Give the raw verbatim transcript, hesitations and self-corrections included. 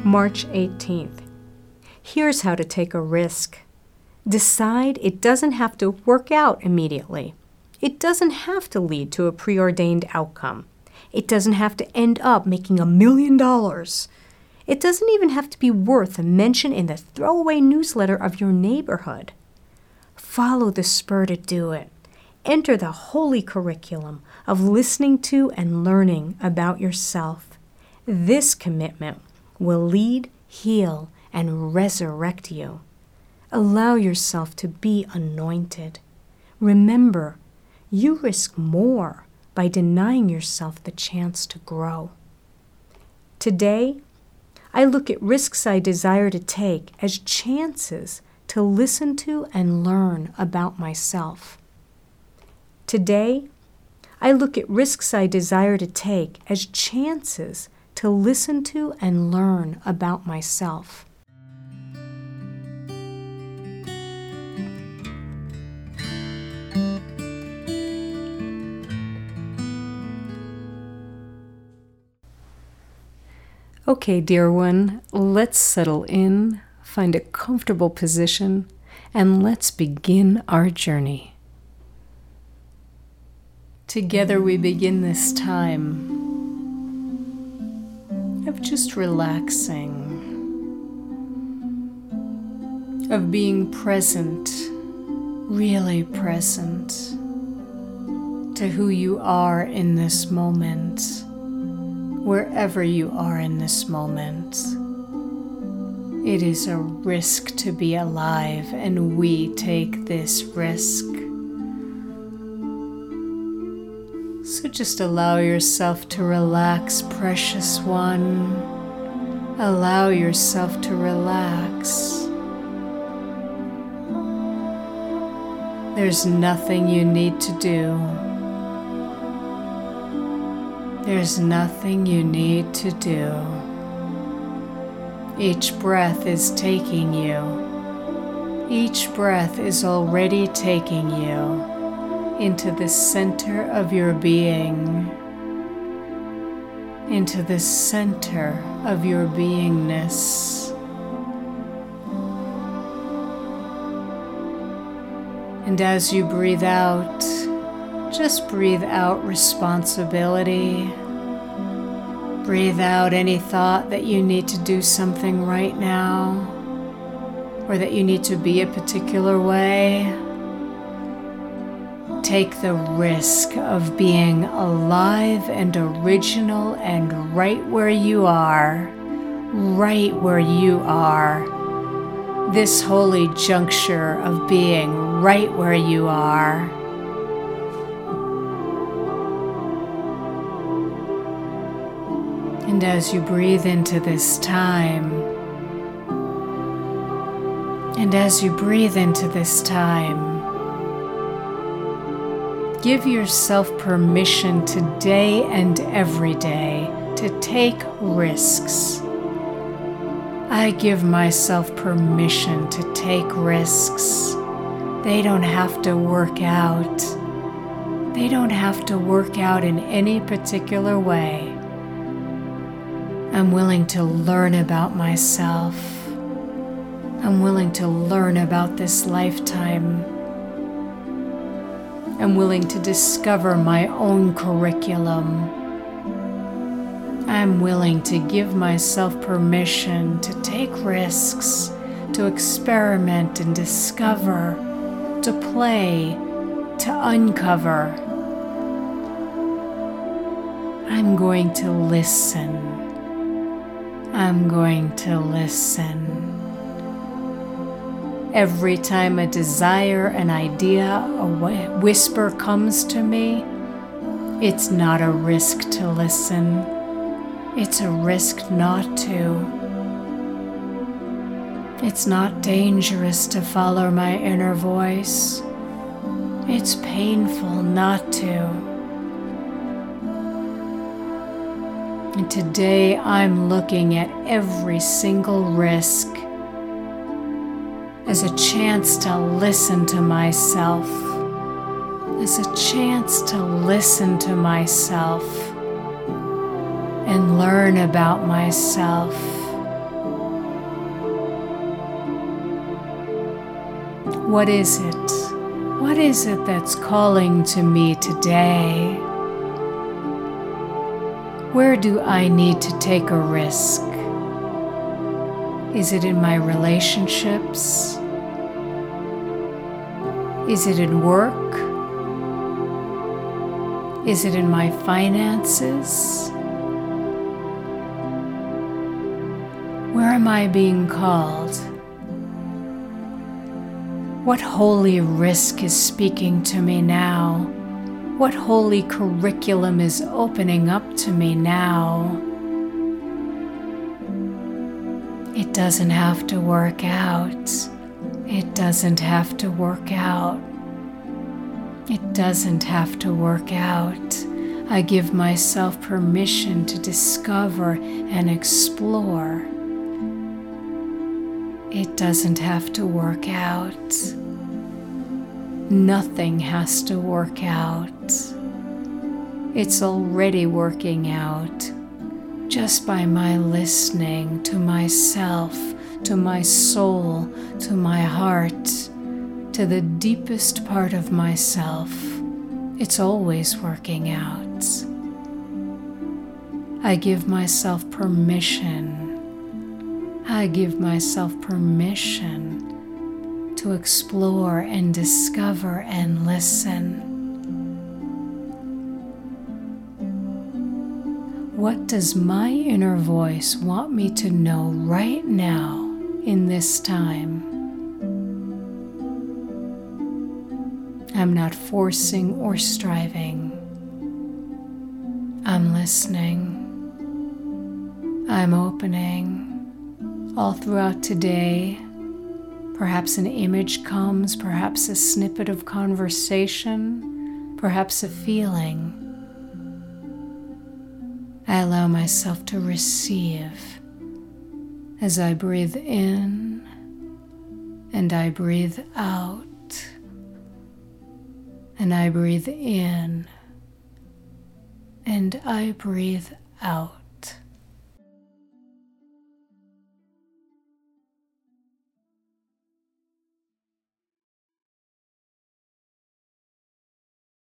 March eighteenth. Here's how to take a risk. Decide it doesn't have to work out immediately. It doesn't have to lead to a preordained outcome. It doesn't have to end up making a million dollars. It doesn't even have to be worth a mention in the throwaway newsletter of your neighborhood. Follow the spur to do it. Enter the holy curriculum of listening to and learning about yourself. This commitment will lead, heal, and resurrect you. Allow yourself to be anointed. Remember, you risk more by denying yourself the chance to grow. Today, I look at risks I desire to take as chances to listen to and learn about myself. Today, I look at risks I desire to take as chances to listen to and learn about myself. Okay, dear one, let's settle in, find a comfortable position, and let's begin our journey. Together we begin this time of just relaxing, of being present, really present to who you are in this moment. Wherever you are in this moment, it is a risk to be alive, and we take this risk. So just allow yourself to relax, precious one. Allow yourself to relax. There's nothing you need to do. There's nothing you need to do. Each breath is taking you. Each breath is already taking you into the center of your being, into the center of your beingness. And as you breathe out, just breathe out responsibility. Breathe out any thought that you need to do something right now, or that you need to be a particular way. Take the risk of being alive and original and right where you are, right where you are. This holy juncture of being right where you are. And as you breathe into this time, and as you breathe into this time, give yourself permission today and every day to take risks. I give myself permission to take risks. They don't have to work out. They don't have to work out in any particular way. I'm willing to learn about myself. I'm willing to learn about this lifetime. I'm willing to discover my own curriculum. I'm willing to give myself permission to take risks, to experiment and discover, to play, to uncover. I'm going to listen. I'm going to listen. Every time a desire, an idea, a whisper comes to me, it's not a risk to listen. It's a risk not to. It's not dangerous to follow my inner voice. It's painful not to. And today I'm looking at every single risk as a chance to listen to myself, as a chance to listen to myself and learn about myself, What is it? What is it that's calling to me today? Where do I need to take a risk? Is it in my relationships? Is it in work? Is it in my finances? Where am I being called? What holy risk is speaking to me now? What holy curriculum is opening up to me now? It doesn't have to work out. It doesn't have to work out. It doesn't have to work out. I give myself permission to discover and explore. It doesn't have to work out. Nothing has to work out. It's already working out just by my listening to myself, to my soul, to my heart, to the deepest part of myself. It's always working out. I give myself permission. I give myself permission to explore and discover and listen. What does my inner voice want me to know right now in this time? I'm not forcing or striving. I'm listening. I'm opening. All throughout today, perhaps an image comes, perhaps a snippet of conversation, perhaps a feeling. I allow myself to receive as I breathe in and I breathe out, and I breathe in and I breathe out.